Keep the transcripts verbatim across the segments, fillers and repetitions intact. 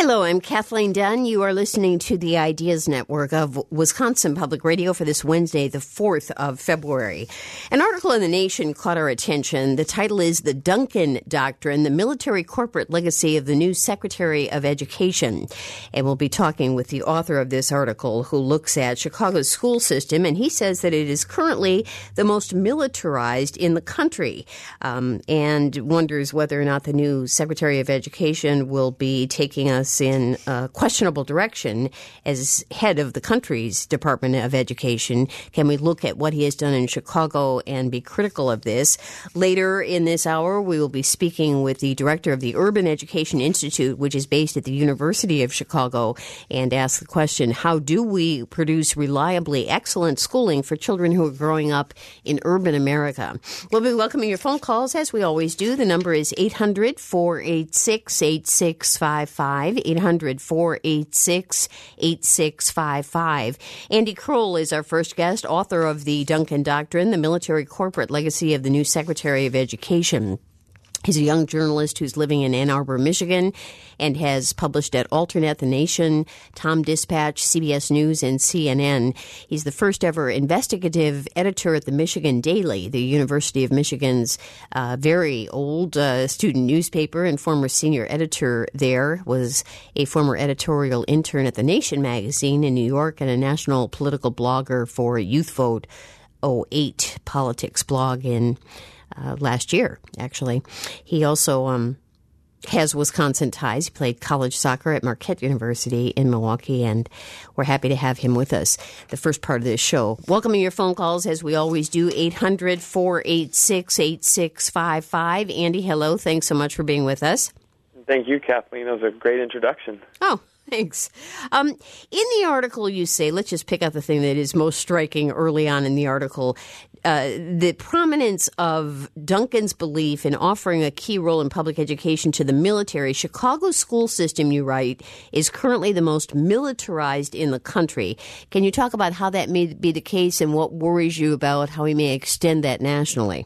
Hello, I'm Kathleen Dunn. You are listening to the Ideas Network of Wisconsin Public Radio for this Wednesday, the fourth of February. An article in The Nation caught our attention. The title is The Duncan Doctrine, the Military Corporate Legacy of the New Secretary of Education. And we'll be talking with the author of this article who looks at Chicago's school system, and he says that it is currently the most militarized in the country, um, and wonders whether or not the new Secretary of Education will be taking us in a questionable direction as head of the country's Department of Education. Can we look at what he has done in Chicago and be critical of this? Later in this hour, we will be speaking with the director of the Urban Education Institute, which is based at the University of Chicago, and ask the question, how do we produce reliably excellent schooling for children who are growing up in urban America? We'll be welcoming your phone calls, as we always do. The number is eight hundred, four eight six, eight six five five. eight hundred, four eight six, eight six five five. Andy Kroll is our first guest, author of The Duncan Doctrine, the Military Corporate Legacy of the New Secretary of Education. He's a young journalist who's living in Ann Arbor, Michigan, and has published at Alternet, The Nation, Tom Dispatch, C B S News, and C N N. He's the first ever investigative editor at the Michigan Daily, the University of Michigan's uh, very old uh, student newspaper, and former senior editor there, was a former editorial intern at The Nation magazine in New York, and a national political blogger for Youth Vote oh eight politics blog in Uh, last year, actually. He also um, has Wisconsin ties. He played college soccer at Marquette University in Milwaukee, and we're happy to have him with us the first part of this show. Welcoming your phone calls, as we always do, eight hundred, four eight six, eight six five five. Andy, hello. Thanks so much for being with us. Thank you, Kathleen. That was a great introduction. Oh, thanks. Um, in the article, you say, let's just pick out the thing that is most striking early on in the article, uh, the prominence of Duncan's belief in offering a key role in public education to the military. Chicago's school system, you write, is currently the most militarized in the country. Can you talk about how that may be the case and what worries you about how he may extend that nationally?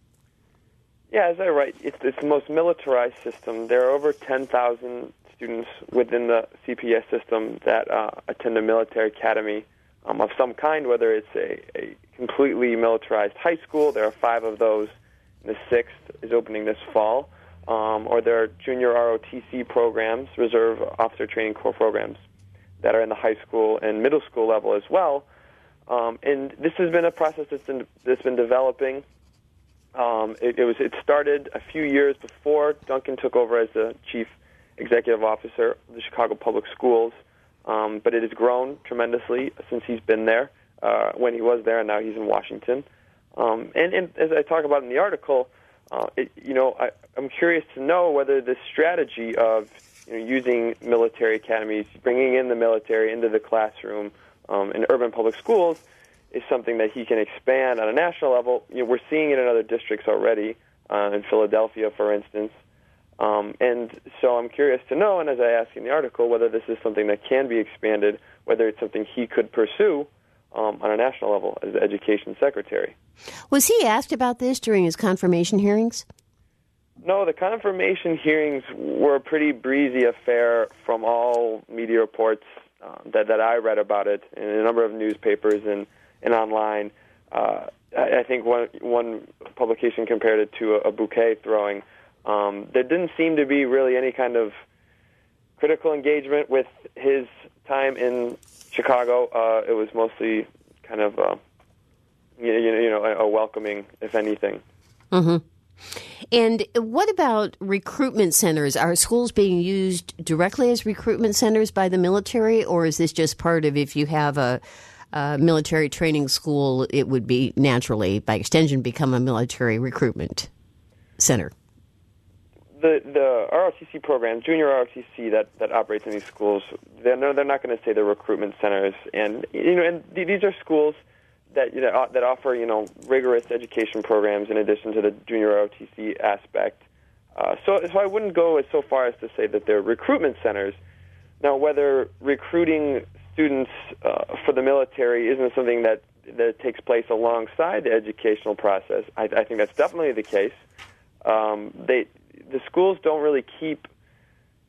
Yeah, as I write, it's, it's the most militarized system. There are over ten thousand students within the C P S system that uh, attend a military academy um, of some kind, whether it's a, a completely militarized high school. There are five of those. The sixth is opening this fall. Um, or there are junior R O T C programs, Reserve Officer Training Corps programs, that are in the high school and middle school level as well. Um, and this has been a process that's been, that's been developing. Um, it, it was it started a few years before Duncan took over as the chief executive officer of the Chicago Public Schools, um, but it has grown tremendously since he's been there, uh, when he was there, and now he's in Washington. Um, and, and as I talk about in the article, uh, it, you know, I, I'm curious to know whether this strategy of you know, using military academies, bringing in the military into the classroom um, in urban public schools, is something that he can expand on a national level. You know, we're seeing it in other districts already, uh, in Philadelphia, for instance. Um, and so I'm curious to know, and as I ask in the article, whether this is something that can be expanded, whether it's something he could pursue um, on a national level as the education secretary. Was he asked about this during his confirmation hearings? No, the confirmation hearings were a pretty breezy affair from all media reports uh, that, that I read about it in a number of newspapers and and online. Uh, I, I think one one publication compared it to a, a bouquet throwing. Um, there didn't seem to be really any kind of critical engagement with his time in Chicago. Uh, it was mostly kind of, uh, you, you know, a, a welcoming, if anything. Mm-hmm. And what about recruitment centers? Are schools being used directly as recruitment centers by the military, or is this just part of, if you have a Uh, military training school, it would be naturally, by extension, become a military recruitment center? The the R O T C program, junior R O T C that, that operates in these schools, they're no, they're not going to say they're recruitment centers, and you know, and th- these are schools that you know, that offer you know rigorous education programs in addition to the junior R O T C aspect. Uh, so, so I wouldn't go as so far as to say that they're recruitment centers. Now, whether recruiting students uh, for the military isn't something that, that takes place alongside the educational process, I, I think that's definitely the case. Um, they, the schools don't really keep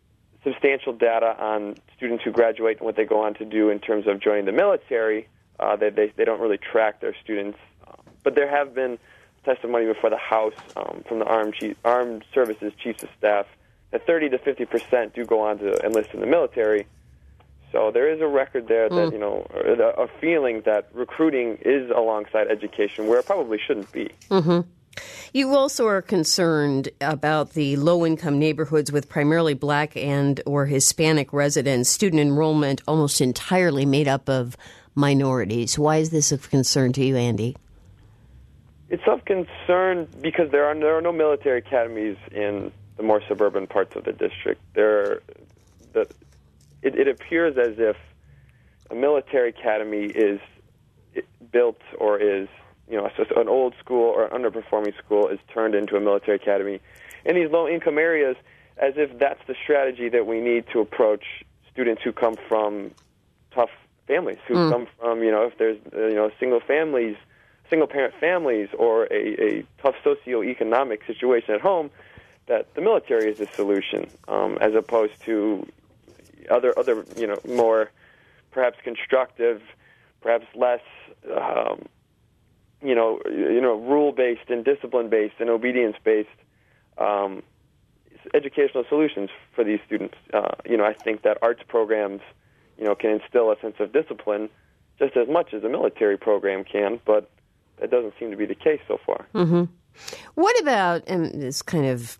substantial data on students who graduate and what they go on to do in terms of joining the military. Uh, they, they they don't really track their students, uh, but there have been testimony before the House um, from the Armed Chief, Armed Services Chiefs of Staff that thirty to fifty percent do go on to enlist in the military. So there is a record there that, mm. you know, a feeling that recruiting is alongside education where it probably shouldn't be. Mm-hmm. You also are concerned about the low-income neighborhoods with primarily black and or Hispanic residents, student enrollment almost entirely made up of minorities. Why is this of concern to you, Andy? It's of concern because there are, there are no military academies in the more suburban parts of the district. There, the, it, it appears as if a military academy is built or is, you know, so an old school or an underperforming school is turned into a military academy in these low-income areas, as if that's the strategy that we need to approach students who come from tough families, who mm. come from, you know, if there's, uh, you know, single families, single-parent families, or a, a tough socioeconomic situation at home, that the military is the solution, um, as opposed to other, other, you know, more perhaps constructive, perhaps less, um, you know, you know, rule-based and discipline-based and obedience-based um, educational solutions for these students. Uh, you know, I think that arts programs, you know, can instill a sense of discipline just as much as a military program can, but that doesn't seem to be the case so far. Mm-hmm. What about, and this kind of,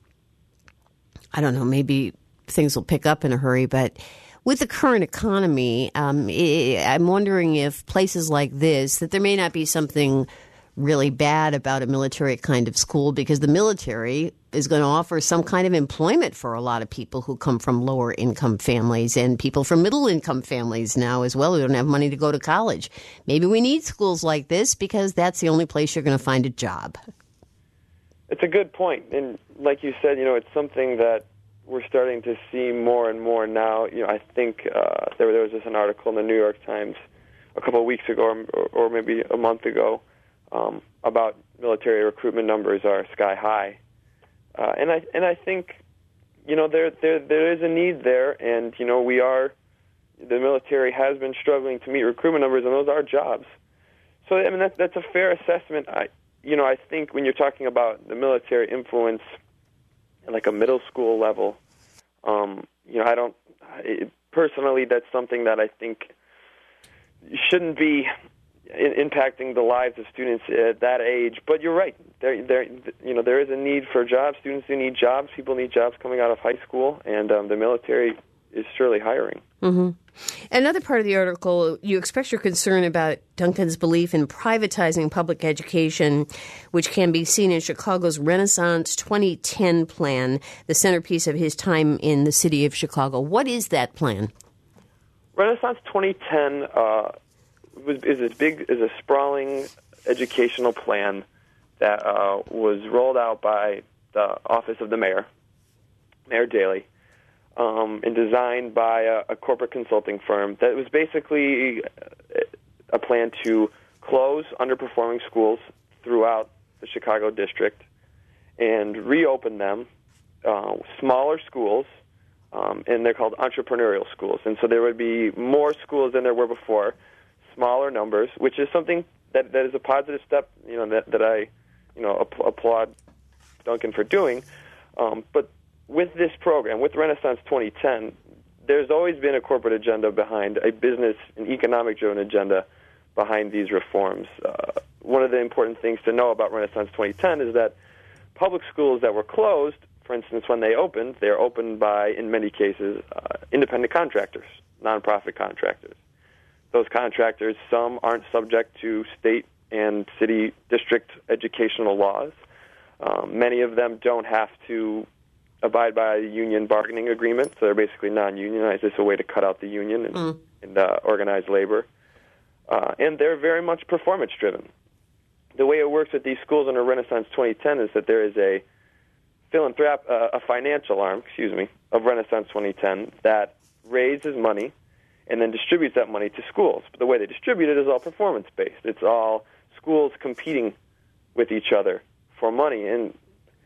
I don't know, maybe things will pick up in a hurry, but with the current economy, um, I'm wondering if places like this, that there may not be something really bad about a military kind of school, because the military is going to offer some kind of employment for a lot of people who come from lower income families and people from middle income families now as well who don't have money to go to college. Maybe we need schools like this because that's the only place you're going to find a job. It's a good point. And like you said, you know, it's something that we're starting to see more and more now. You know, I think uh, there, there was just an article in the New York Times a couple of weeks ago or, or maybe a month ago Um, about military recruitment numbers are sky high, uh, and I and I think, you know, there there there is a need there, and you know we are, the military has been struggling to meet recruitment numbers, and those are jobs. So I mean that's that's a fair assessment. I you know I think when you're talking about the military influence at like a middle school level, um, you know I don't I, personally that's something that I think shouldn't be In, impacting the lives of students at that age. But you're right. There, there, you know, there is a need for jobs. Students do need jobs. People need jobs coming out of high school, and um, the military is surely hiring. Mm-hmm. Another part of the article, you express your concern about Duncan's belief in privatizing public education, which can be seen in Chicago's Renaissance twenty ten plan, the centerpiece of his time in the city of Chicago. What is that plan? Renaissance twenty ten uh, was, is as big as a sprawling educational plan that uh, was rolled out by the office of the mayor, Mayor Daley, um, and designed by a, a corporate consulting firm. That was basically a plan to close underperforming schools throughout the Chicago district and reopen them, uh, smaller schools, um, and they're called entrepreneurial schools. And so there would be more schools than there were before, smaller numbers, which is something that, that is a positive step, you know, that, that I, you know, app- applaud Duncan for doing. Um, but with this program, with Renaissance twenty ten, there's always been a corporate agenda behind, a business and economic-driven agenda behind these reforms. Uh, one of the important things to know about Renaissance twenty ten is that public schools that were closed, for instance, when they opened, they're opened by, in many cases, uh, independent contractors, nonprofit contractors. Those contractors, some aren't subject to state and city district educational laws. Um, many of them don't have to abide by a union bargaining agreement, so they're basically non-unionized. It's a way to cut out the union and, mm. and uh, organize labor. Uh, and they're very much performance-driven. The way it works with these schools under Renaissance twenty ten is that there is a philanthrop, uh, a financial arm, excuse me, of Renaissance twenty ten that raises money and then distributes that money to schools. But the way they distribute it is all performance-based. It's all schools competing with each other for money. And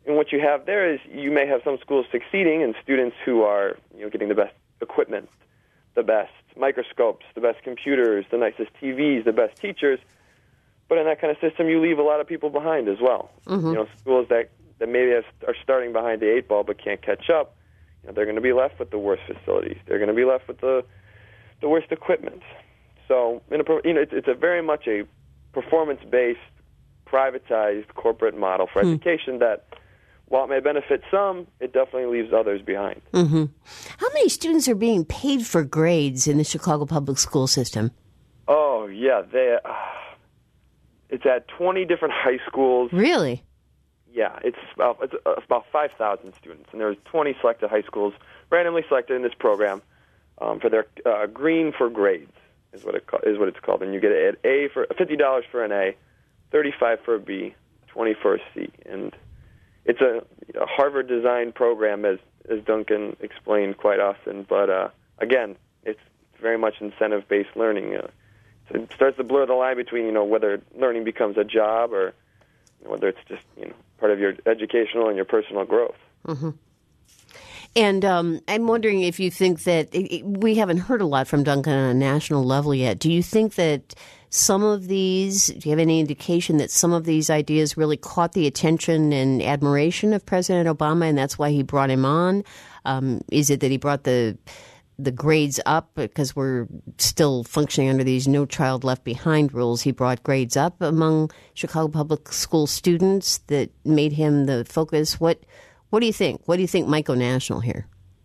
and what you have there is you may have some schools succeeding and students who are, you know, getting the best equipment, the best microscopes, the best computers, the nicest T Vs, the best teachers. But in that kind of system, you leave a lot of people behind as well. Mm-hmm. You know, schools that, that maybe have, are starting behind the eight ball but can't catch up, you know, they're going to be left with the worst facilities. They're going to be left with the the worst equipment. So, in a, you know, it's, it's a very much a performance-based, privatized corporate model for mm. education that, while it may benefit some, it definitely leaves others behind. Mm-hmm. How many students are being paid for grades in the Chicago public school system? Oh, yeah. They, uh, it's at twenty different high schools. Really? Yeah. It's about, it's about five thousand students, and there's twenty selected high schools randomly selected in this program um, for their uh, Green for Grades is what it is what it's called. And you get an A for fifty dollars for an A, thirty-five for a B, twenty for a C. And it's a, a Harvard-designed program, as as Duncan explained quite often. But uh, again, it's very much incentive-based learning. Uh, so it starts to blur the line between, you know, whether learning becomes a job or whether it's just, you know, part of your educational and your personal growth. Mm-hmm. And um, I'm wondering if you think that it, we haven't heard a lot from Duncan on a national level yet. Do you think that some of these, do you have any indication that some of these ideas really caught the attention and admiration of President Obama, and that's why he brought him on? Um, is it that he brought the the grades up because we're still functioning under these No Child Left Behind rules? He brought grades up among Chicago public school students that made him the focus. What What do you think? What do you think might go national here?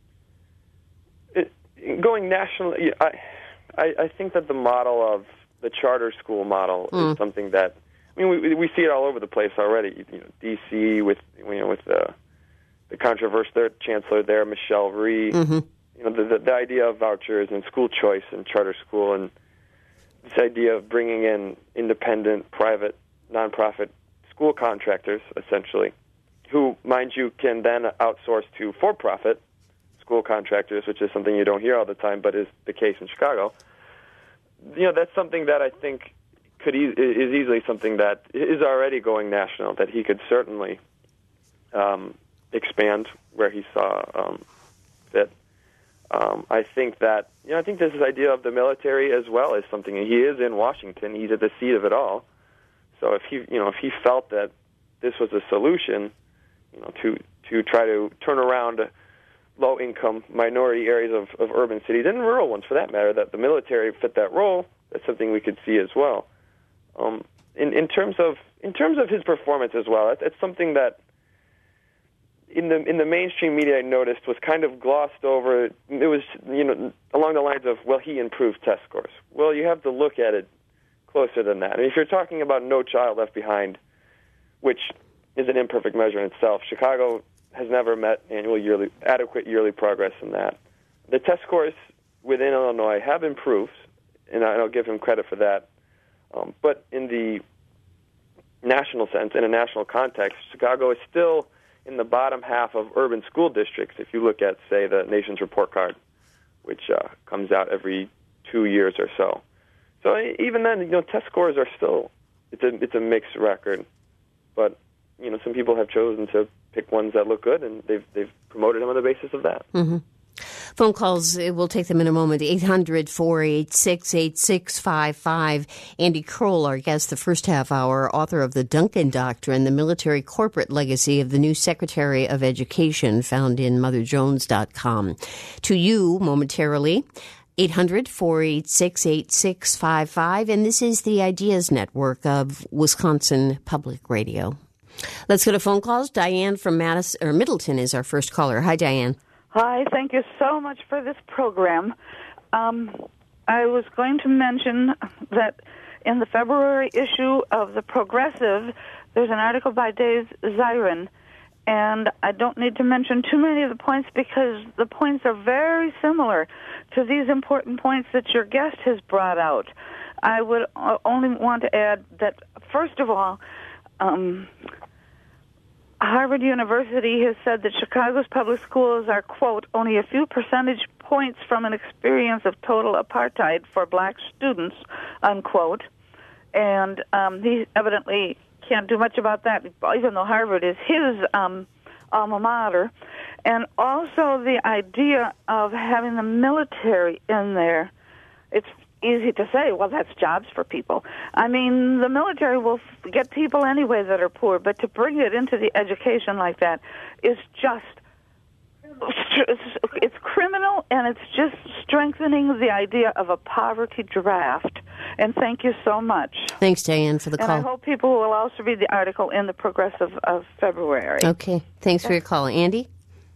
It, going national, I, I, I think that the model of the charter school model mm. is something that, I mean, we we see it all over the place already. You know, D C with you know with the the controversy, their chancellor there, Michelle Rhee. Mm-hmm. You know, the, the the idea of vouchers and school choice and charter school, and this idea of bringing in independent, private, nonprofit school contractors, essentially, who, mind you, can then outsource to for-profit school contractors, which is something you don't hear all the time, but is the case in Chicago. You know, that's something that I think could e- is easily something that is already going national, that he could certainly um, expand where he saw um, fit. Um, I think that, you know, I think this idea of the military as well is something, and he is in Washington, he's at the seat of it all. So if he, you know, if he felt that this was a solution, you know, to to try to turn around low-income minority areas of, of urban cities, and rural ones for that matter, that the military fit that role, that's something we could see as well. Um, in, in terms of in terms of his performance as well, that's, that's something that in the in the mainstream media I noticed was kind of glossed over. It was, you know, along the lines of, well, he improved test scores. Well, you have to look at it closer than that. I mean, if you're talking about No Child Left Behind, which is an imperfect measure in itself, Chicago has never met annual yearly adequate yearly progress in that. The test scores within Illinois have improved, and I'll give him credit for that. Um, but in the national sense, in a national context, Chicago is still in the bottom half of urban school districts. If you look at, say, the Nation's Report Card, which uh, comes out every two years or so. So even then, you know, test scores are still, it's a it's a mixed record. But, you know, some people have chosen to pick ones that look good, and they've they've promoted them on the basis of that. Mm-hmm. Phone calls, we'll take them in a moment. eight hundred, four eight six, eight six five five. Andy Kroll, our guest, the first half hour, author of The Duncan Doctrine, the military corporate legacy of the new Secretary of Education, found in mother jones dot com. To you, momentarily, eight hundred, four eight six, eight six five five. And this is the Ideas Network of Wisconsin Public Radio. Let's go to phone calls. Diane from Madison, or Middleton is our first caller. Hi, Diane. Hi, thank you so much for this program. Um, I was going to mention that in the February issue of The Progressive, there's an article by Dave Zirin, and I don't need to mention too many of the points because the points are very similar to these important points that your guest has brought out. I would only want to add that, first of all, um, Harvard University has said that Chicago's public schools are, quote, only a few percentage points from an experience of total apartheid for black students, unquote. And um, he evidently can't do much about that, even though Harvard is his um, alma mater. And also the idea of having the military in there. It's easy to say, well, that's jobs for people. I mean, the military will get people anyway that are poor, but to bring it into the education like that is just, it's criminal, and it's just strengthening the idea of a poverty draft. And thank you so much. Thanks, Diane, for the call. And I hope people will also read the article in the Progressive of February. Okay, thanks for your call. Andy?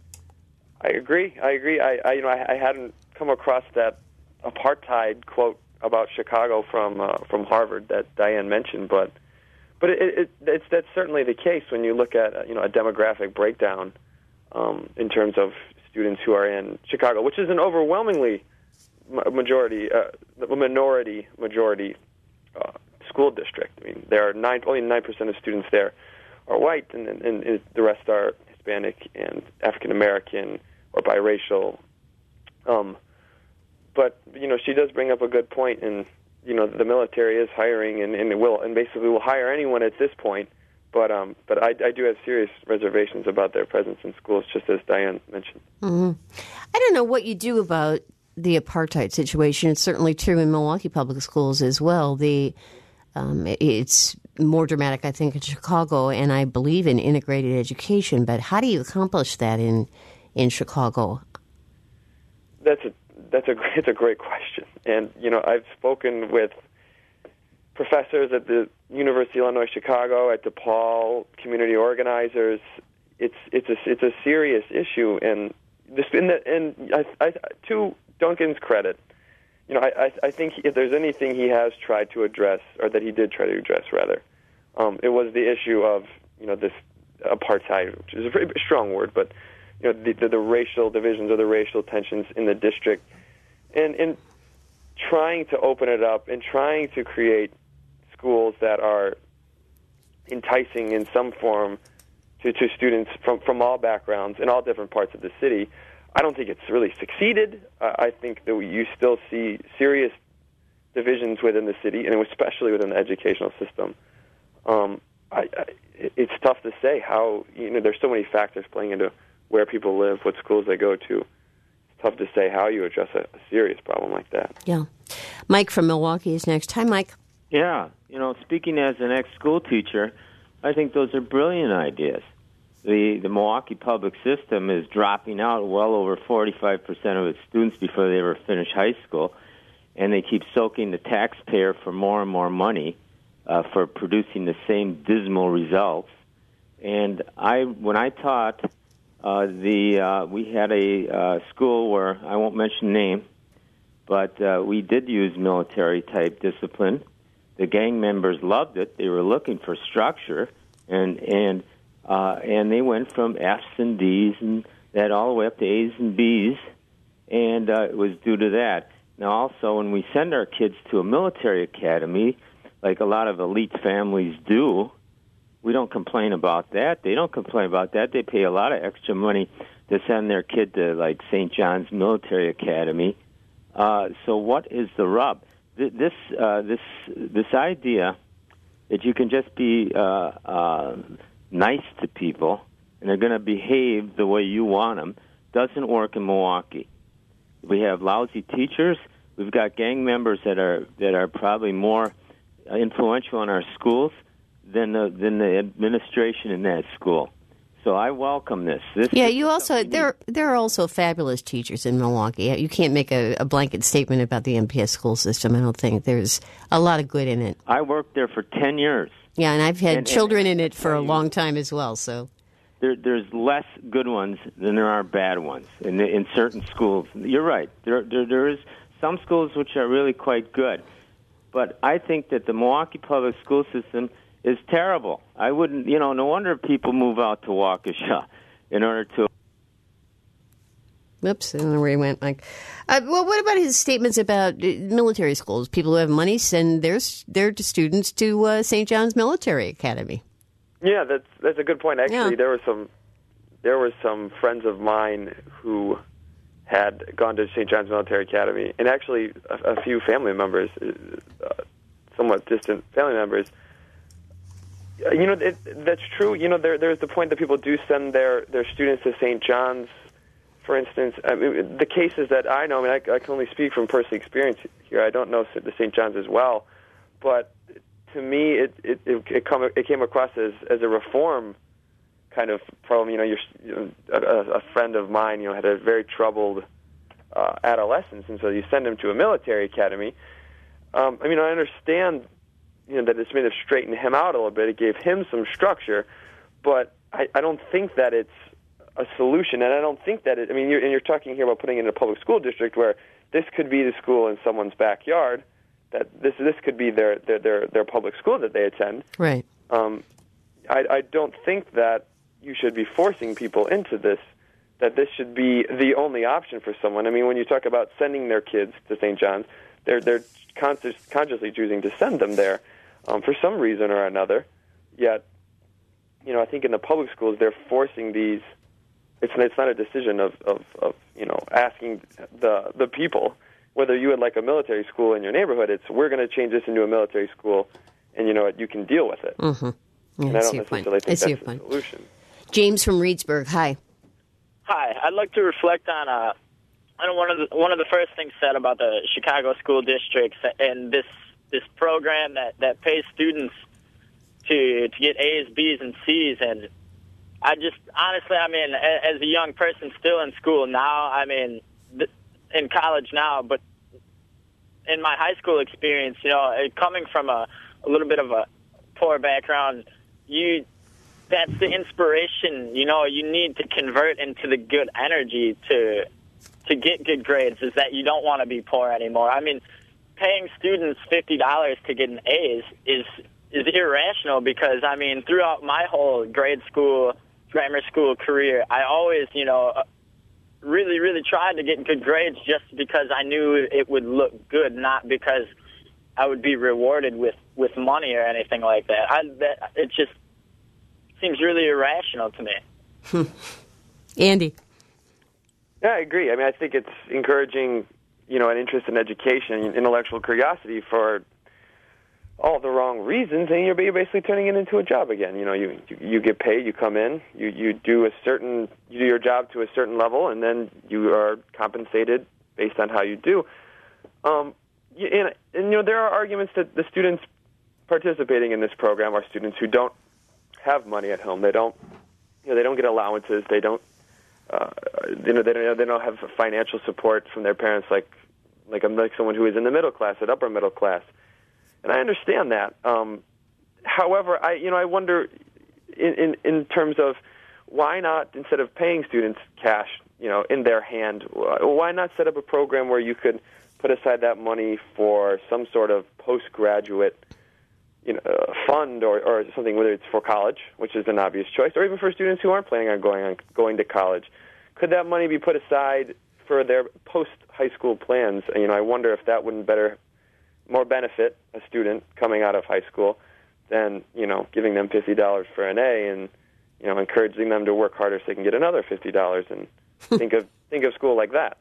I agree. I agree. I, I you know, I, I hadn't come across that apartheid quote about Chicago from uh, from Harvard that Diane mentioned, but but it, it, it's that's certainly the case when you look at uh, you know a demographic breakdown um, in terms of students who are in Chicago, which is an overwhelmingly majority, uh, a minority majority uh, school district. I mean, there are nine only nine percent of students there are white, and, and, and the rest are Hispanic and African American or biracial. Um, but you know, she does bring up a good point, and you know, the military is hiring, and, and it will, and basically will hire anyone at this point. But um, but I, I do have serious reservations about their presence in schools, just as Diane mentioned. Mm-hmm. I don't know what you do about the apartheid situation. It's certainly true in Milwaukee public schools as well. The um, it's more dramatic, I think, in Chicago, and I believe in integrated education. But how do you accomplish that in in Chicago? That's a that's a it's a great question, and you know, I've spoken with professors at the University of Illinois Chicago, at DePaul, community organizers. It's it's a it's a serious issue, and this in the, and I, I, to Duncan's credit, you know, I, I I think if there's anything he has tried to address, or that he did try to address rather, um, it was the issue of you know this apartheid, which is a very strong word, but you know the, the the racial divisions or the racial tensions in the district, and and trying to open it up and trying to create schools that are enticing in some form to, to students from, from all backgrounds in all different parts of the city. I don't think it's really succeeded. Uh, I think that we, you still see serious divisions within the city, and especially within the educational system. Um, I, I, it's tough to say how, you know, there's so many factors playing into where people live, what schools they go to. It's tough to say how you address a, a serious problem like that. Yeah. Mike from Milwaukee is next. Hi, Mike. Yeah, you know, speaking as an ex-school teacher, I think those are brilliant ideas. The the Milwaukee public system is dropping out well over forty-five percent of its students before they ever finish high school, and they keep soaking the taxpayer for more and more money uh, for producing the same dismal results. And I, when I taught, uh, the uh, we had a uh, school where I won't mention name, but uh, we did use military-type discipline. The gang members loved it. They were looking for structure, and and uh, and they went from F's and D's and that all the way up to A's and B's, and uh, it was due to that. Now, also, when we send our kids to a military academy, like a lot of elite families do, we don't complain about that. They don't complain about that. They pay a lot of extra money to send their kid to, like, Saint John's Military Academy. Uh, so what is the rub? This uh, this this idea that you can just be uh, uh, nice to people and they're going to behave the way you want them doesn't work in Milwaukee. We have lousy teachers. We've got gang members that are that are probably more influential in our schools than the, than the administration in that school. So I welcome this. this yeah, you also there there are also fabulous teachers in Milwaukee. You can't make a, a blanket statement about the M P S school system. I don't think there's a lot of good in it. I worked there for ten years. Yeah, and I've had and, children and, in it for a long time as well. So there, there's less good ones than there are bad ones in in certain schools. You're right. There there there is some schools which are really quite good, but I think that the Milwaukee public school system is terrible. I wouldn't, you know, no wonder people move out to Waukesha in order to... Oops, I don't know where he went, Mike. Uh, well, what about his statements about uh, military schools? People who have money send their, their students to uh, Saint John's Military Academy. Yeah, that's that's a good point. Actually, Yeah. there were some there were some friends of mine who had gone to Saint John's Military Academy, and actually a, a few family members, uh, somewhat distant family members, You know, it, that's true. You know, there, there's the point that people do send their, their students to Saint John's, for instance. I mean, the cases that I know, I mean, I, I can only speak from personal experience here. I don't know the Saint John's as well. But to me, it it, it, it, come, it came across as, as a reform kind of problem. You know, you're, you know a, a friend of mine, you know, had a very troubled uh, adolescence, and so you send him to a military academy. Um, I mean, I understand, you know, that it's made to straighten him out a little bit. It gave him some structure, but I, I don't think that it's a solution, and I don't think that it, I mean, you're, and you're talking here about putting it in a public school district where this could be the school in someone's backyard, that this this could be their their their, their public school that they attend. Right. Um, I, I don't think that you should be forcing people into this, that this should be the only option for someone. I mean, when you talk about sending their kids to Saint John's, they're they're conscious, consciously choosing to send them there um, for some reason or another. Yet, you know, I think in the public schools they're forcing these. It's it's not a decision of, of, of you know asking the the people whether you would like a military school in your neighborhood. It's we're going to change this into a military school, and you know what, you can deal with it. Mm-hmm. Yeah, and I I don't see your necessarily point. think I see that's your the point. solution. James from Reedsburg, hi. Hi, I'd like to reflect on uh, on one of the one of the first things said about the Chicago school districts and this this program that, that pays students to to get A's, B's, and C's. And I just honestly, I mean, as a young person still in school now, I mean, in college now, but in my high school experience, you know, coming from a, a little bit of a poor background, you. That's the inspiration, you know, you need to convert into the good energy to to get good grades, is that you don't want to be poor anymore. I mean, paying students fifty dollars to get an A's is is irrational because, I mean, throughout my whole grade school, grammar school career, I always, you know, really, really tried to get good grades just because I knew it would look good, not because I would be rewarded with, with money or anything like that. I, that it just... seems really irrational to me. Andy. Yeah, I agree. I mean, I think it's encouraging, you know, an interest in education, intellectual curiosity for all the wrong reasons, and you're basically turning it into a job again. You know, you you, you get paid, you come in, you, you do a certain, you do your job to a certain level, and then you are compensated based on how you do. Um, and, and you know, there are arguments that the students participating in this program are students who don't have money at home. They don't, you know, they don't get allowances. They don't, uh, you know, they don't, they don't have financial support from their parents like, like I'm like someone who is in the middle class, at upper middle class, and I understand that. Um, however, I, you know, I wonder, in, in in terms of why not, instead of paying students cash, you know, in their hand, why not set up a program where you could put aside that money for some sort of postgraduate, you know, uh, fund or, or something, whether it's for college, which is an obvious choice, or even for students who aren't planning on going on going to college. Could that money be put aside for their post-high school plans? And, you know, I wonder if that wouldn't better, more benefit a student coming out of high school than, you know, giving them fifty dollars for an A and, you know, encouraging them to work harder so they can get another fifty dollars and think of think of school like that.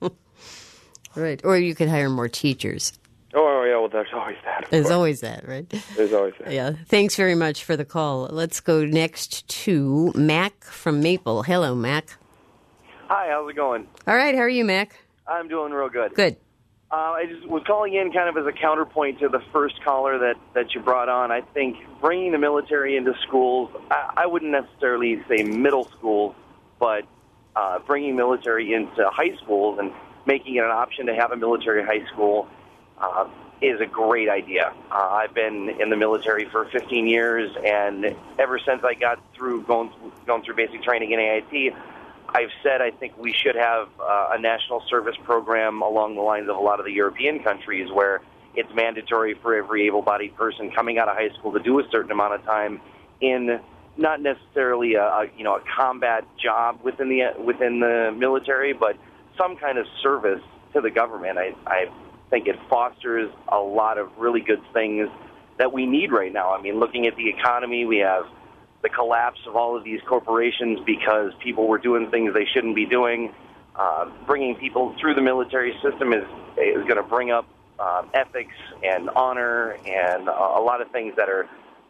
Right. Or you could hire more teachers. Oh, yeah, well, there's always that. There's course. always that, right? There's always that. Yeah. Thanks very much for the call. Let's go next to Mac from Maple. Hello, Mac. Hi, how's it going? All right. How are you, Mac? I'm doing real good. Good. Uh, I just was calling in kind of as a counterpoint to the first caller that, that you brought on. I think bringing the military into schools, I, I wouldn't necessarily say middle schools, but uh, bringing military into high schools and making it an option to have a military high school Uh, is a great idea. Uh, I've been in the military for fifteen years, and ever since I got through going going through basic training in A I T, I've said I think we should have uh, a national service program along the lines of a lot of the European countries, where it's mandatory for every able-bodied person coming out of high school to do a certain amount of time in not necessarily a, a you know a combat job within the within the military, but some kind of service to the government. I, I I think it fosters a lot of really good things that we need right now. I mean, looking at the economy, we have the collapse of all of these corporations because people were doing things they shouldn't be doing. Uh, bringing people through the military system is is going to bring up uh, ethics and honor and uh, a lot of things that are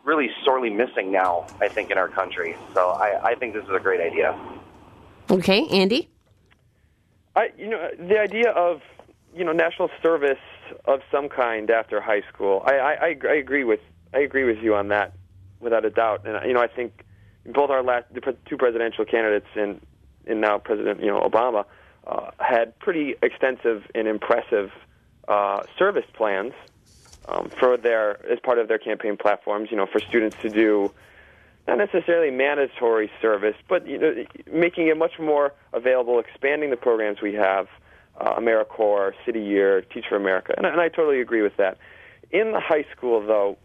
really sorely missing now, I think, in our country. So I, I think this is a great idea. Okay, Andy? I, you know, the idea of, you know, national service of some kind after high school, I, I, I agree with I agree with you on that, without a doubt. And, you know, I think both our last the two presidential candidates and, and now President, you know, Obama, uh, had pretty extensive and impressive uh, service plans um, for their as part of their campaign platforms. You know, for students to do not necessarily mandatory service, but you know, making it much more available, expanding the programs we have, uh, AmeriCorps, City Year, Teach for America, and, and I totally agree with that. In the high school, though,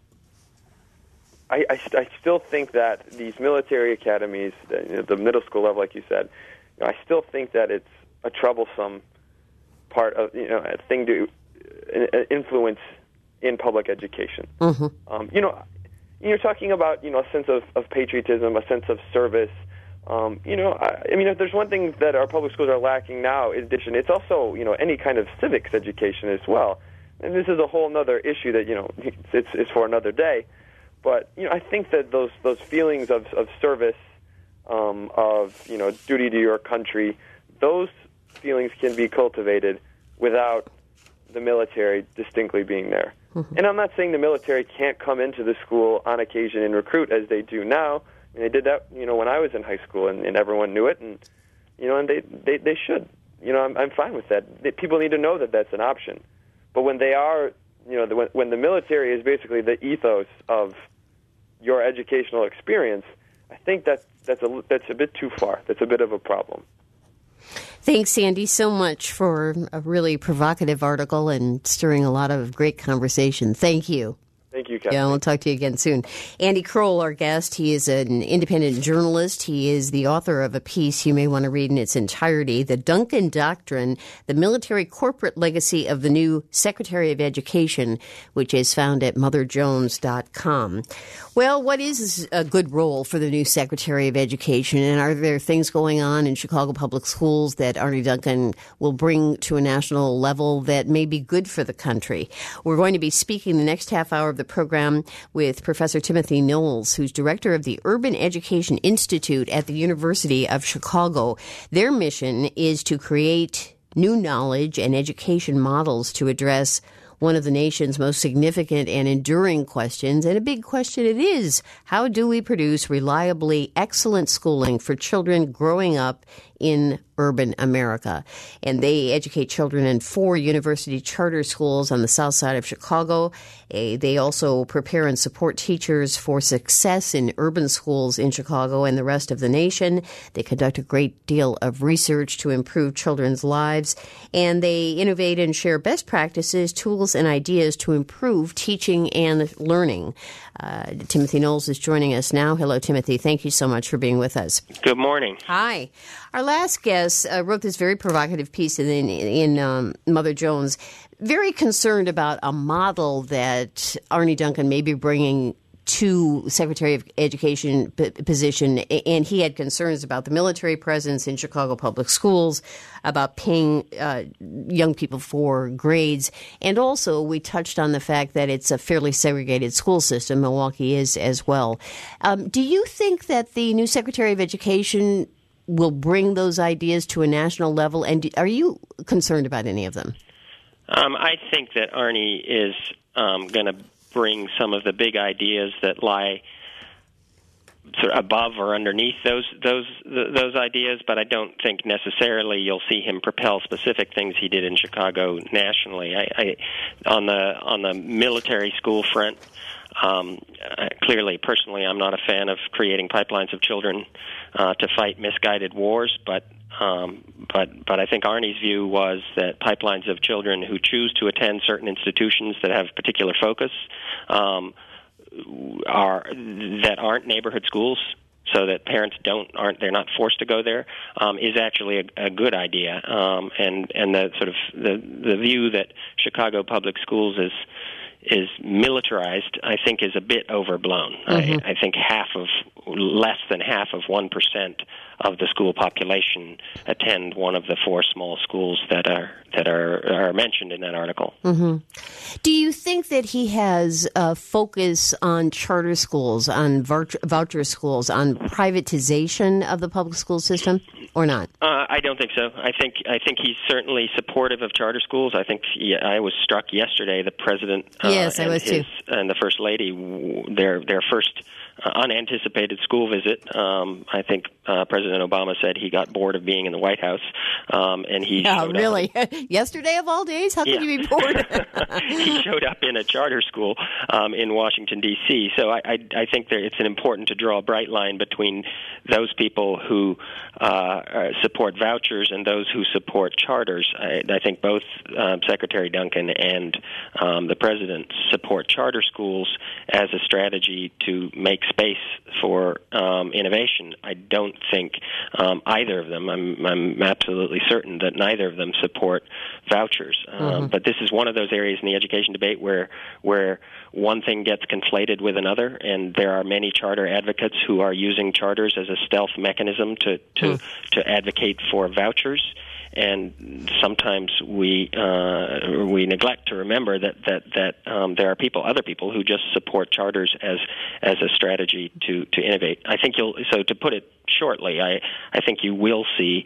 I, I, I still think that these military academies, the, you know, the middle school level, like you said, you know, I still think that it's a troublesome part of, you know, a thing to uh, influence in public education. Mm-hmm. Um, you know, you're talking about, you know, a sense of, of patriotism, a sense of service. Um, you know, I, I mean, if there's one thing that our public schools are lacking now, in addition, it's also, you know, any kind of civics education as well. And this is a whole other issue that, you know, it's, it's for another day. But, you know, I think that those those feelings of, of service, um, of, you know, duty to your country, those feelings can be cultivated without the military distinctly being there. Mm-hmm. And I'm not saying the military can't come into the school on occasion and recruit as they do now. And they did that, you know, when I was in high school, and, and everyone knew it, and, you know, and they, they, they should. You know, I'm, I'm fine with that. They, people need to know that that's an option. But when they are, you know, the, when, when the military is basically the ethos of your educational experience, I think that's, that's, a, that's a bit too far. That's a bit of a problem. Thanks, Andy, so much for a really provocative article and stirring a lot of great conversation. Thank you. Thank you, Kevin. Yeah, we'll talk to you again soon. Andy Kroll, our guest, he is an independent journalist. He is the author of a piece you may want to read in its entirety, The Duncan Doctrine, the Military Corporate Legacy of the New Secretary of Education, which is found at mother jones dot com. Well, what is a good role for the new Secretary of Education, and are there things going on in Chicago Public Schools that Arne Duncan will bring to a national level that may be good for the country? We're going to be speaking the next half hour of the program with Professor Timothy Knowles, who's director of the Urban Education Institute at the University of Chicago. Their mission is to create new knowledge and education models to address one of the nation's most significant and enduring questions, and a big question it is. How do we produce reliably excellent schooling for children growing up in urban America? And they educate children in four university charter schools on the south side of Chicago. They also prepare and support teachers for success in urban schools in Chicago and the rest of the nation. They conduct a great deal of research to improve children's lives, and they innovate and share best practices, tools, and ideas to improve teaching and learning. Uh, Timothy Knowles is joining us now. Hello, Timothy. Thank you so much for being with us. Good morning. Hi. Our last guest uh, wrote this very provocative piece in, in um, Mother Jones, very concerned about a model that Arne Duncan may be bringing to Secretary of Education p- position, and he had concerns about the military presence in Chicago public schools, about paying uh, young people for grades, and also we touched on the fact that it's a fairly segregated school system. Milwaukee is as well. Um, do you think that the new Secretary of Education will bring those ideas to a national level, and are you concerned about any of them? Um, I think that Arne is um, going to bring some of the big ideas that lie sort of above or underneath those those those ideas, but I don't think necessarily you'll see him propel specific things he did in Chicago nationally. I, I on the on the military school front, um, I, clearly, personally, I'm not a fan of creating pipelines of children uh, to fight misguided wars, but. Um, but but I think Arne's view was that pipelines of children who choose to attend certain institutions that have particular focus um, are that aren't neighborhood schools, so that parents don't aren't they're not forced to go there, um, is actually a, a good idea. Um, and and the sort of the the view that Chicago Public Schools is is militarized, I think is a bit overblown. Mm-hmm. I, I think half of, less than half of one percent of the school population attend one of the four small schools that are that are, are mentioned in that article. Mm-hmm. Do you think that he has a focus on charter schools, on voucher schools, on privatization of the public school system, or not? Uh, I don't think so. I think I think he's certainly supportive of charter schools. I think he, I was struck yesterday. The president, uh, yes, and I was his, too, and the first lady, their their first uh, unanticipated school visit. Um, I think uh, President Obama said he got bored of being in the White House, um, and he yeah, showed really up. Yesterday of all days. How could yeah. you be bored? He showed up in a charter school um, in Washington D C So I, I, I think that it's important to draw a bright line between those people who uh, support vouchers and those who support charters. I, I think both um, Secretary Duncan and um, the President support charter schools as a strategy to make space for um, innovation. I don't think um, either of them, I'm, I'm absolutely certain that neither of them support vouchers. Um, mm-hmm. But this is one of those areas in the education debate where where one thing gets conflated with another, and there are many charter advocates who are using charters as a stealth mechanism to, to, mm. to advocate for vouchers. And sometimes we uh, we neglect to remember that that that um, there are people, other people, who just support charters as as a strategy to, to innovate. I think you'll. So to put it shortly, I I think you will see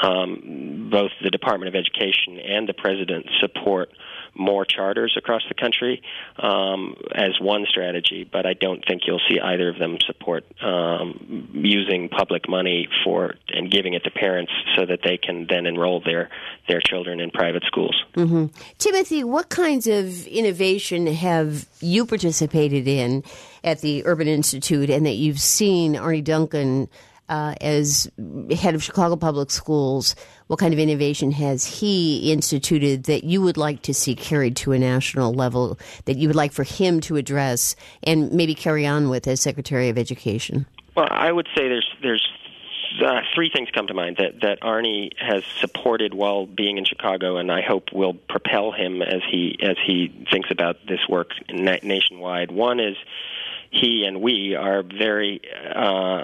um, both the Department of Education and the President support more charters across the country um, as one strategy, but I don't think you'll see either of them support um, using public money for and giving it to parents so that they can then enroll their their children in private schools. Mm-hmm. Timothy, what kinds of innovation have you participated in at the Urban Institute, and that you've seen Arne Duncan uh, as head of Chicago Public Schools? What kind of innovation has he instituted that you would like to see carried to a national level, that you would like for him to address and maybe carry on with as Secretary of Education? Well, I would say there's there's uh, three things come to mind that, that Arne has supported while being in Chicago, and I hope will propel him as he as he thinks about this work na- nationwide. One is he and we are very, uh,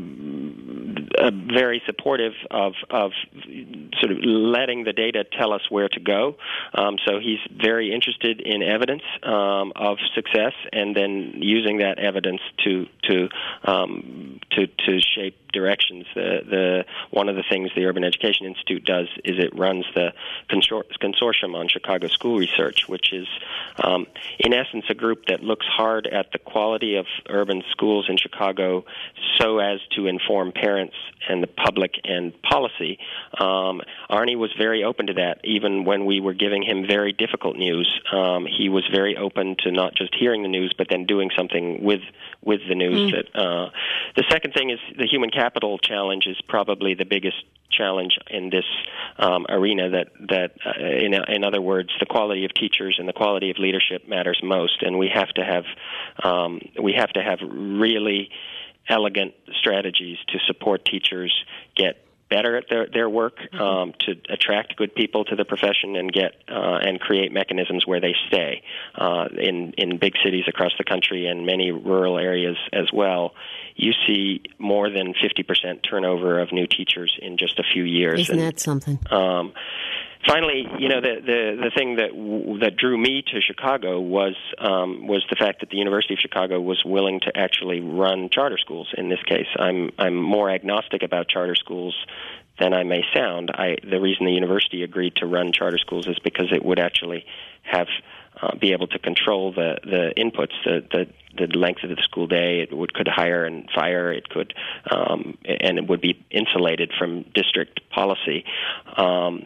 uh, very supportive of, of sort of letting the data tell us where to go. Um, so he's very interested in evidence um, of success, and then using that evidence to to um, to, to shape directions. The, the one of the things the Urban Education Institute does is it runs the consor- consortium on Chicago school research, which is um, in essence a group that looks hard at the quality of urban schools in Chicago so as to inform parents and the public and policy. Um, Arne was very open to that, even when we were giving him very difficult news. Um, he was very open to not just hearing the news, but then doing something with with the news. Mm. That uh, the second thing is the human capital challenge is probably the biggest challenge in this um, arena. That that uh, in in other words, the quality of teachers and the quality of leadership matters most, and we have to have um, we have to have really elegant strategies to support teachers get better at their, their work, um, to attract good people to the profession and get uh, and create mechanisms where they stay uh, in in big cities across the country and many rural areas as well. You see more than fifty percent turnover of new teachers in just a few years. Isn't and, that something? Um, Finally, you know, the, the, the thing that w- that drew me to Chicago was um, was the fact that the University of Chicago was willing to actually run charter schools. In this case, I'm I'm more agnostic about charter schools than I may sound. I, the reason the university agreed to run charter schools is because it would actually have uh, be able to control the, the inputs, the, the the length of the school day. It would could hire and fire. It could um, and it would be insulated from district policy. Um,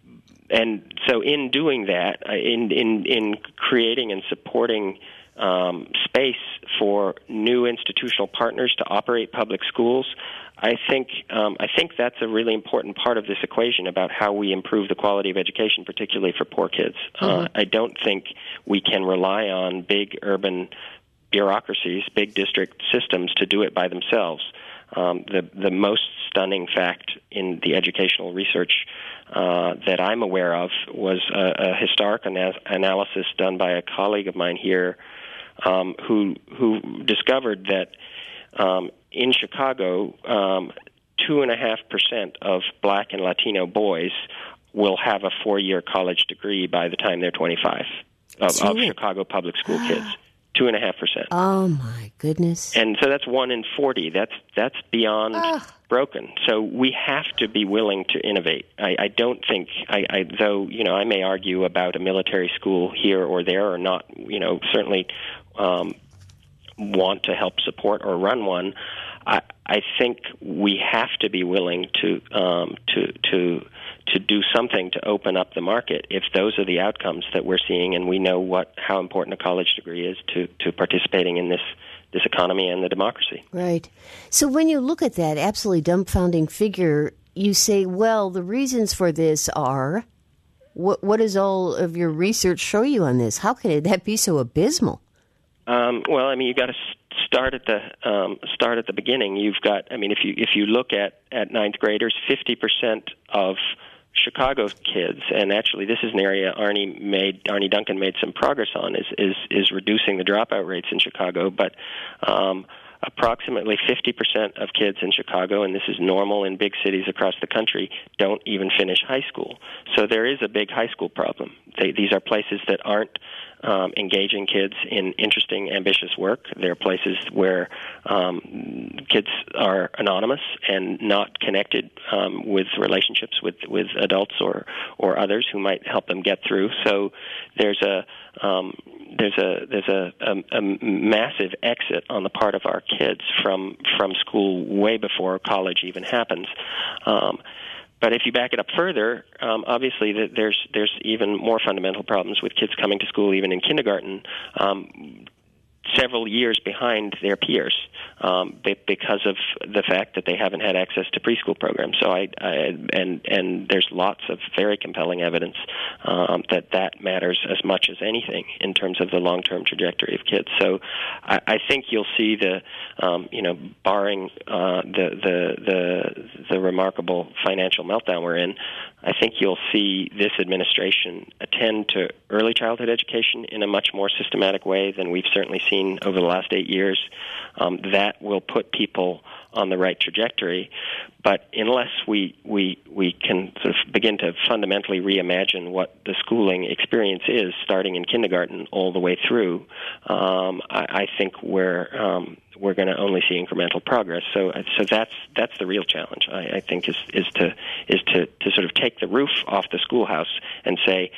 And so in doing that, in in, in creating and supporting um, space for new institutional partners to operate public schools, I think um, I think that's a really important part of this equation about how we improve the quality of education, particularly for poor kids. Mm-hmm. Uh, I don't think we can rely on big urban bureaucracies, big district systems to do it by themselves. Um, the the most stunning fact in the educational research uh, that I'm aware of was a, a historic ana- analysis done by a colleague of mine here um, who who discovered that um, in Chicago, um, two and a half percent of Black and Latino boys will have a four-year college degree by the time they're twenty-five of, of Chicago public school kids. Two and a half percent. Oh my goodness! And so that's one in forty. That's that's beyond Ugh. broken. So we have to be willing to innovate. I, I don't think, I, I though you know, I may argue about a military school here or there, or not. You know, certainly um, want to help support or run one. I, I think we have to be willing to um, to to to do something to open up the market if those are the outcomes that we're seeing, and we know what how important a college degree is to, to participating in this this economy and the democracy. Right. So when you look at that absolutely dumbfounding figure, you say, well, the reasons for this are, what what does all of your research show you on this? How can that be so abysmal? Um, well, I mean, you got to start at the um, start at the beginning. You've got, I mean, if you if you look at, at ninth graders, fifty percent of Chicago kids, and actually this is an area Arnie made Arnie Duncan made some progress on, is is is reducing the dropout rates in Chicago, but um, approximately fifty percent of kids in Chicago, and this is normal in big cities across the country, don't even finish high school. So there is a big high school problem. They, these are places that aren't Um, engaging kids in interesting, ambitious work. There are places where um, kids are anonymous and not connected um, with relationships with, with adults or, or others who might help them get through. So there's a um, there's a there's a, a, a massive exit on the part of our kids from from school way before college even happens. Um, But if you back it up further, um, obviously the, there's there's even more fundamental problems with kids coming to school even in kindergarten, um, several years behind their peers um, because of the fact that they haven't had access to preschool programs. So I, I and and there's lots of very compelling evidence um, that that matters as much as anything in terms of the long-term trajectory of kids. So I, I think you'll see the um, you know barring uh, the the the the remarkable financial meltdown we're in, I think you'll see this administration attend to early childhood education in a much more systematic way than we've certainly seen over the last eight years. Um, that will put people on the right trajectory. But unless we, we we can sort of begin to fundamentally reimagine what the schooling experience is, starting in kindergarten all the way through, um, I, I think we're um, we're going to only see incremental progress. So so that's that's the real challenge. I, I think is is to is to, to sort of take the roof off the schoolhouse and say,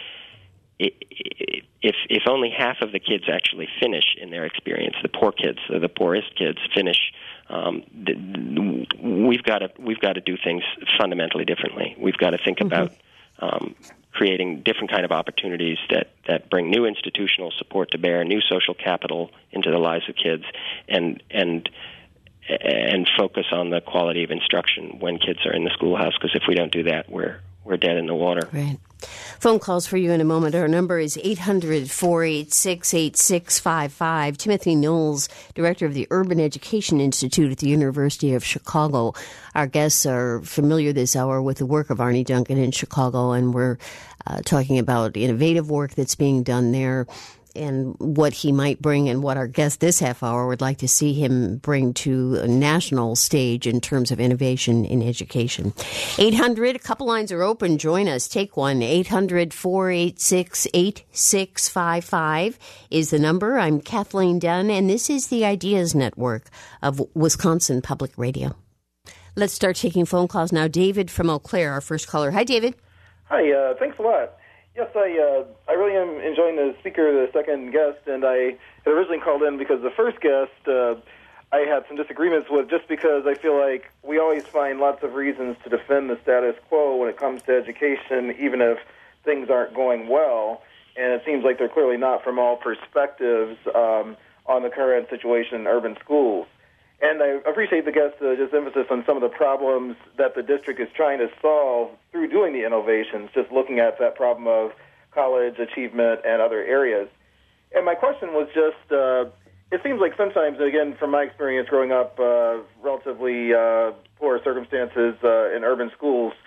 if if only half of the kids actually finish in their experience, the poor kids, the poorest kids finish, um, we've got to we've got to do things fundamentally differently. We've got to think mm-hmm. about um, creating different kind of opportunities that, that bring new institutional support to bear, new social capital into the lives of kids, and and and focus on the quality of instruction when kids are in the schoolhouse. Because if we don't do that, we're we're dead in the water. Right. Phone calls for you in a moment. Our number is eight hundred, four eight six, eight six five five. Timothy Knowles, Director of the Urban Education Institute at the University of Chicago. Our guests are familiar this hour with the work of Arnie Duncan in Chicago, and we're uh, talking about innovative work that's being done there and what he might bring, and what our guest this half hour would like to see him bring to a national stage in terms of innovation in education. eight hundred, a couple lines are open. Join us. Take one. eight hundred, four eight six, eight six five five is the number. I'm Kathleen Dunn, and this is the Ideas Network of Wisconsin Public Radio. Let's start taking phone calls now. David from Eau Claire, our first caller. Hi, David. Hi, uh, thanks a lot. Yes, I uh, I really am enjoying the speaker, the second guest, and I had originally called in because the first guest uh, I had some disagreements with, just because I feel like we always find lots of reasons to defend the status quo when it comes to education, even if things aren't going well, and it seems like they're clearly not from all perspectives um, on the current situation in urban schools. And I appreciate the guest's uh, just emphasis on some of the problems that the district is trying to solve through doing the innovations, just looking at that problem of college achievement and other areas. And my question was just, uh, it seems like sometimes, again, from my experience growing up, uh, relatively uh, poor circumstances uh, in urban schools,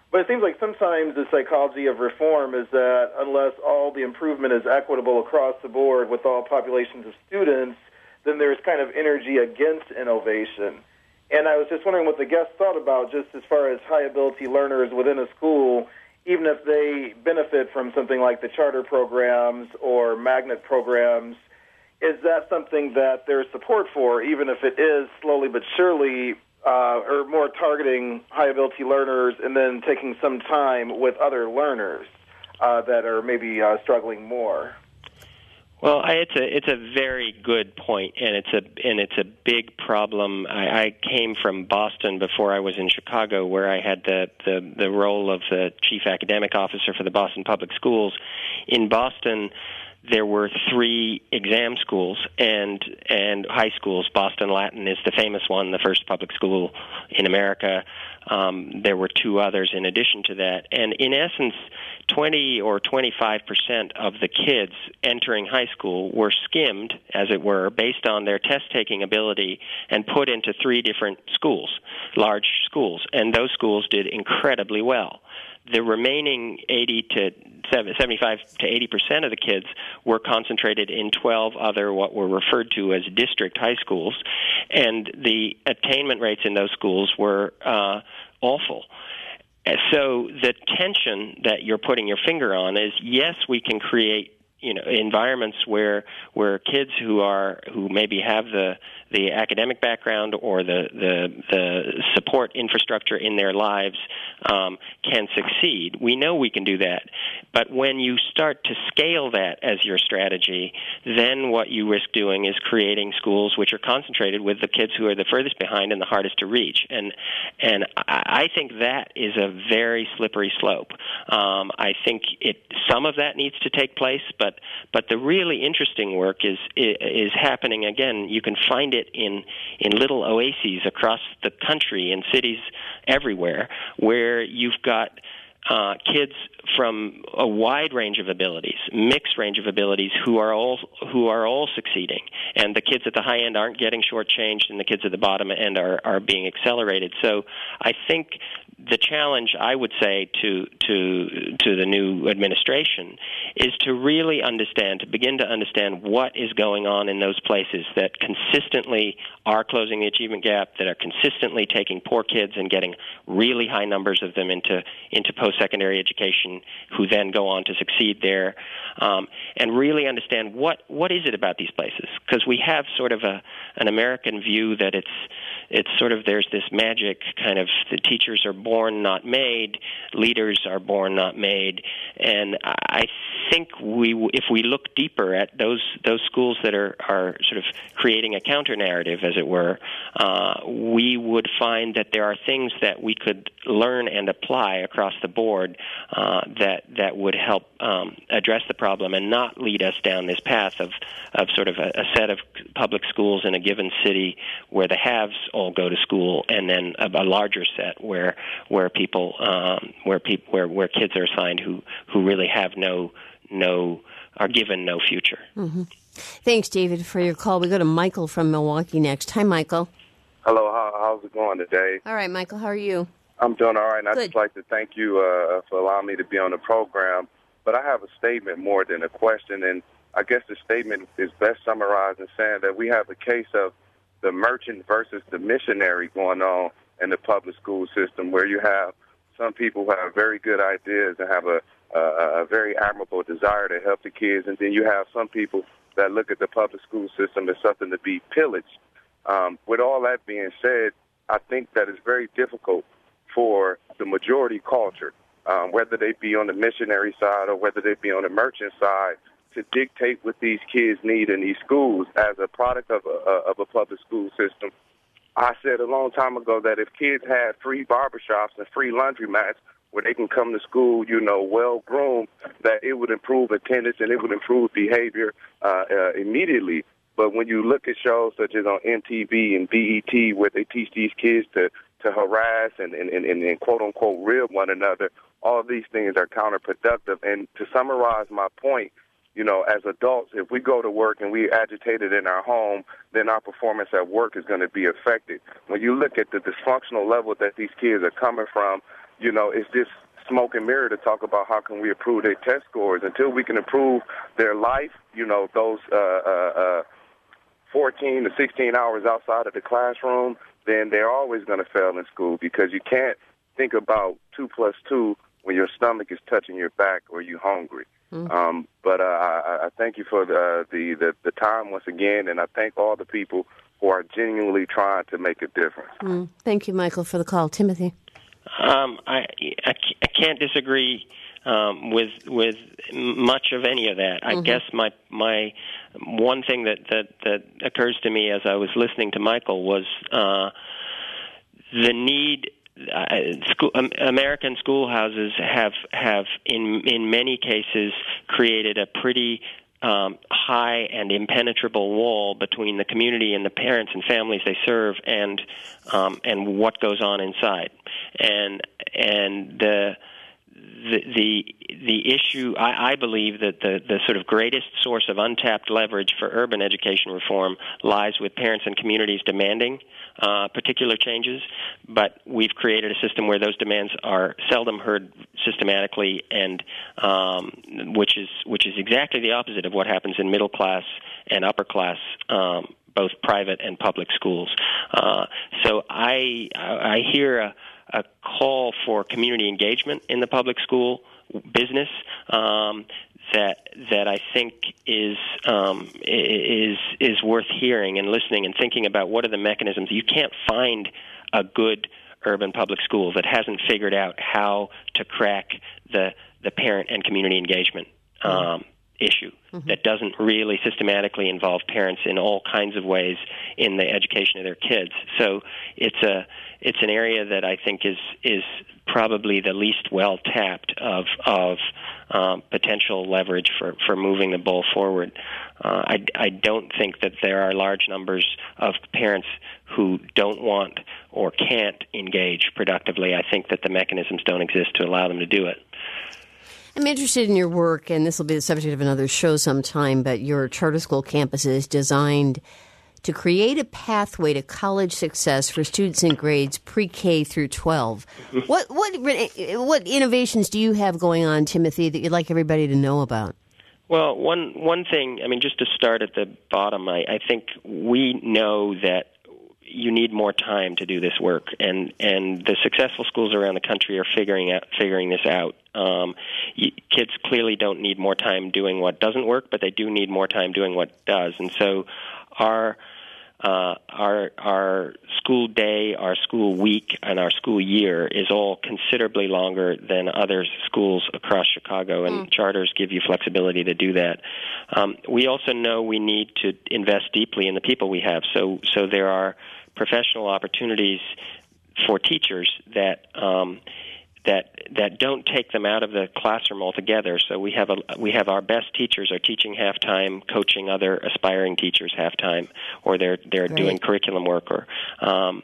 But it seems like sometimes the psychology of reform is that unless all the improvement is equitable across the board with all populations of students, then there's kind of energy against innovation. And I was just wondering what the guests thought about just as far as high-ability learners within a school, even if they benefit from something like the charter programs or magnet programs. Is that something that there's support for, even if it is slowly but surely uh, or more targeting high-ability learners and then taking some time with other learners uh, that are maybe uh, struggling more? Well, I, it's a it's a very good point, and it's a and it's a big problem. I, I came from Boston before I was in Chicago, where I had the, the the role of the chief academic officer for the Boston Public Schools. In Boston, there were three exam schools and and high schools. Boston Latin is the famous one, the first public school in America. Um, there were two others in addition to that. And in essence, twenty or twenty-five percent of the kids entering high school were skimmed, as it were, based on their test-taking ability and put into three different schools, large schools. And those schools did incredibly well. The remaining eighty to seventy-five to eighty percent of the kids were concentrated in twelve other what were referred to as district high schools, and the attainment rates in those schools were uh, awful. So the tension that you're putting your finger on is, yes, we can create, you know, environments where where kids who are who maybe have the the academic background or the the, the support infrastructure in their lives um, can succeed. We know we can do that. But when you start to scale that as your strategy, then what you risk doing is creating schools which are concentrated with the kids who are the furthest behind and the hardest to reach. And and I think that is a very slippery slope. Um, I think it some of that needs to take place, but but the really interesting work is is happening. Again, you can find it in in little oases across the country, in cities everywhere, where you've got uh, kids from a wide range of abilities, mixed range of abilities, who are all who are all succeeding, and the kids at the high end aren't getting shortchanged, and the kids at the bottom end are are being accelerated. So I think the challenge, I would say, to to to the new administration is to really understand, to begin to understand what is going on in those places that consistently are closing the achievement gap, that are consistently taking poor kids and getting really high numbers of them into into post-secondary education, who then go on to succeed there, um, and really understand what what is it about these places, because we have sort of a an American view that it's it's sort of there's this magic kind of the teachers are born not made, leaders are born not made, and I think we if we look deeper at those those schools that are are sort of creating a counter narrative, as it were, uh, we would find that there are things that we could learn and apply across the board uh, that that would help um, address the problem and not lead us down this path of of sort of a, a set of public schools in a given city where the haves all go to school, and then a, a larger set where where people um, where people where where kids are assigned who who really have no no are given no future. Mm-hmm. Thanks, David, for your call. We go to Michael from Milwaukee next. Hi, Michael. Hello. How, how's it going today? All right, Michael. How are you? I'm doing all right, and I'd Good. just like to thank you uh, for allowing me to be on the program. But I have a statement more than a question, and I guess the statement is best summarized in saying that we have a case of the merchant versus the missionary going on in the public school system, where you have some people who have very good ideas and have a, a, a very admirable desire to help the kids, and then you have some people that look at the public school system as something to be pillaged. Um, with all that being said, I think that it's very difficult for the majority culture, um, whether they be on the missionary side or whether they be on the merchant side, to dictate what these kids need in these schools as a product of a, of a public school system. I said a long time ago that if kids had free barbershops and free laundromats where they can come to school, you know, well-groomed, that it would improve attendance and it would improve behavior uh, uh, immediately. But when you look at shows such as on M T V and B E T where they teach these kids to, to harass and, and, and, and quote-unquote rib one another, all of these things are counterproductive. And to summarize my point, you know, as adults, if we go to work and we agitated in our home, then our performance at work is going to be affected. When you look at the dysfunctional level that these kids are coming from, you know, it's just smoke and mirror to talk about how can we improve their test scores. Until we can improve their life, you know, those uh, uh, uh, fourteen to sixteen hours outside of the classroom, then they're always going to fail in school, because you can't think about two plus two when your stomach is touching your back or you're hungry. Mm-hmm. Um, but uh, I, I thank you for the, the, the, the time once again, and I thank all the people who are genuinely trying to make a difference. Mm. Thank you, Michael, for the call. Timothy? Um, I, I, I can't disagree um, with with much of any of that. I mm-hmm. guess my my one thing that, that, that occurs to me as I was listening to Michael was uh, the need. Uh, school, um, American schoolhouses have have in in many cases created a pretty um, high and impenetrable wall between the community and the parents and families they serve, and um, and what goes on inside, and and the the the, the issue. I, I believe that the the sort of greatest source of untapped leverage for urban education reform lies with parents and communities demanding Uh, particular changes, but we've created a system where those demands are seldom heard systematically, and um, which is which is exactly the opposite of what happens in middle class and upper class, um, both private and public schools. Uh, so I I hear a, a call for community engagement in the public school business. Um, that that I think is um, is is worth hearing and listening and thinking about. What are the mechanisms? You can't find a good urban public school that hasn't figured out how to crack the the parent and community engagement um, mm-hmm. issue. Mm-hmm. That doesn't really systematically involve parents in all kinds of ways in the education of their kids. So it's a it's an area that I think is is probably the least well tapped of of um, potential leverage for, for moving the ball forward. Uh, I, I don't think that there are large numbers of parents who don't want or can't engage productively. I think that the mechanisms don't exist to allow them to do it. I'm interested in your work, and this will be the subject of another show sometime, but your charter school campus is designed to create a pathway to college success for students in grades pre-K through twelve. What what what innovations do you have going on, Timothy, that you'd like everybody to know about? Well, one one thing, I mean, just to start at the bottom, I, I think we know that you need more time to do this work, and, and the successful schools around the country are figuring out figuring this out. Um, you, kids clearly don't need more time doing what doesn't work, but they do need more time doing what does, and so our uh, our our school day, our school week, and our school year is all considerably longer than other schools across Chicago, and mm. charters give you flexibility to do that. Um, we also know we need to invest deeply in the people we have, so so there are professional opportunities for teachers that um, that that don't take them out of the classroom altogether. So we have a we have our best teachers are teaching half time, coaching other aspiring teachers half time, or they're they're Great. doing curriculum work. Or um,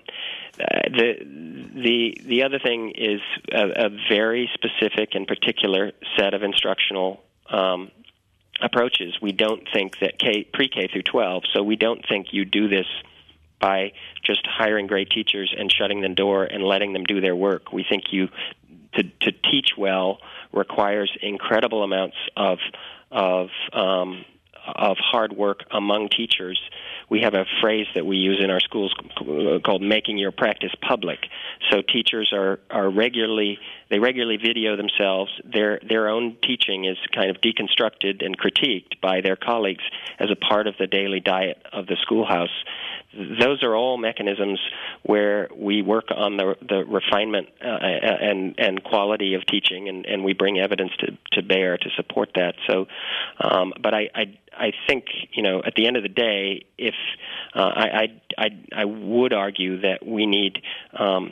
the the the other thing is a, a very specific and particular set of instructional um, approaches. We don't think that K, pre-K through twelve. So we don't think you do this by just hiring great teachers and shutting the door and letting them do their work. We think you to, to teach well requires incredible amounts of of um, of hard work among teachers. We have a phrase that we use in our schools called "making your practice public." So teachers are, are regularly they regularly video themselves. Their their own teaching is kind of deconstructed and critiqued by their colleagues as a part of the daily diet of the schoolhouse. Those are all mechanisms where we work on the the refinement uh, and and quality of teaching, and, and we bring evidence to, to bear to support that. So, um, but I, I I think you know at the end of the day, if uh, I, I I I would argue that we need. Um,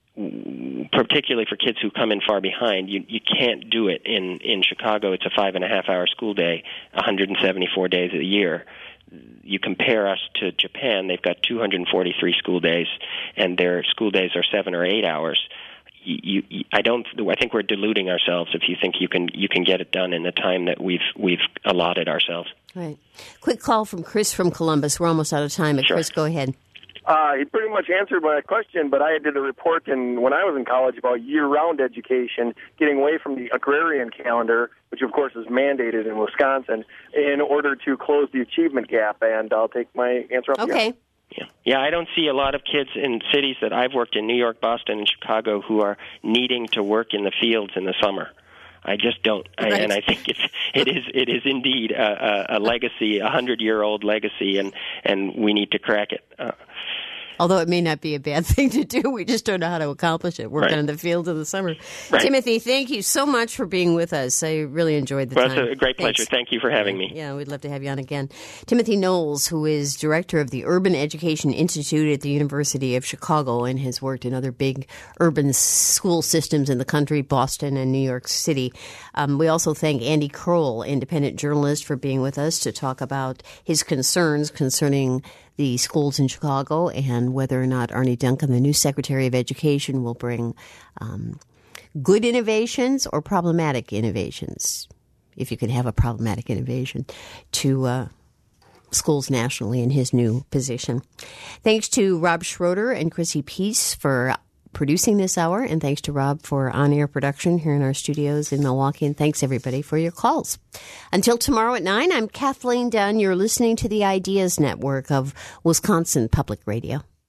particularly for kids who come in far behind, you you can't do it in in Chicago. It's a five and a half hour school day, one hundred seventy-four days a year. You compare us to Japan, they've got two hundred forty-three school days, and their school days are seven or eight hours. You, you, I don't. I think we're deluding ourselves if you think you can you can get it done in the time that we've we've allotted ourselves. Right. Quick call from Chris from Columbus. We're almost out of time, but sure. Chris, go ahead. Uh, he pretty much answered my question, but I did a report in, when I was in college about year-round education, getting away from the agrarian calendar, which of course is mandated in Wisconsin, in order to close the achievement gap. And I'll take my answer up Okay. here. Yeah. yeah, I don't see a lot of kids in cities that I've worked in, New York, Boston, and Chicago, who are needing to work in the fields in the summer. I just don't, Right. I, and I think it's it is it is indeed a, a, a legacy, a hundred-year-old legacy, and and we need to crack it. Uh, Although it may not be a bad thing to do, we just don't know how to accomplish it, working Right. in the fields in the summer. Right. Timothy, thank you so much for being with us. I really enjoyed the well, time. it's a great pleasure. Thanks. Thank you for having me. Yeah, we'd love to have you on again. Timothy Knowles, who is director of the Urban Education Institute at the University of Chicago and has worked in other big urban school systems in the country, Boston and New York City. Um, we also thank Andy Kroll, independent journalist, for being with us to talk about his concerns concerning the schools in Chicago and whether or not Arne Duncan, the new Secretary of Education, will bring um, good innovations or problematic innovations, if you can have a problematic innovation, to uh, schools nationally in his new position. Thanks to Rob Schroeder and Chrissy Peace for producing this hour, and thanks to Rob for on-air production here in our studios in Milwaukee, and thanks everybody for your calls. Until tomorrow at nine, I'm Kathleen Dunn. You're listening to the Ideas Network of Wisconsin Public Radio.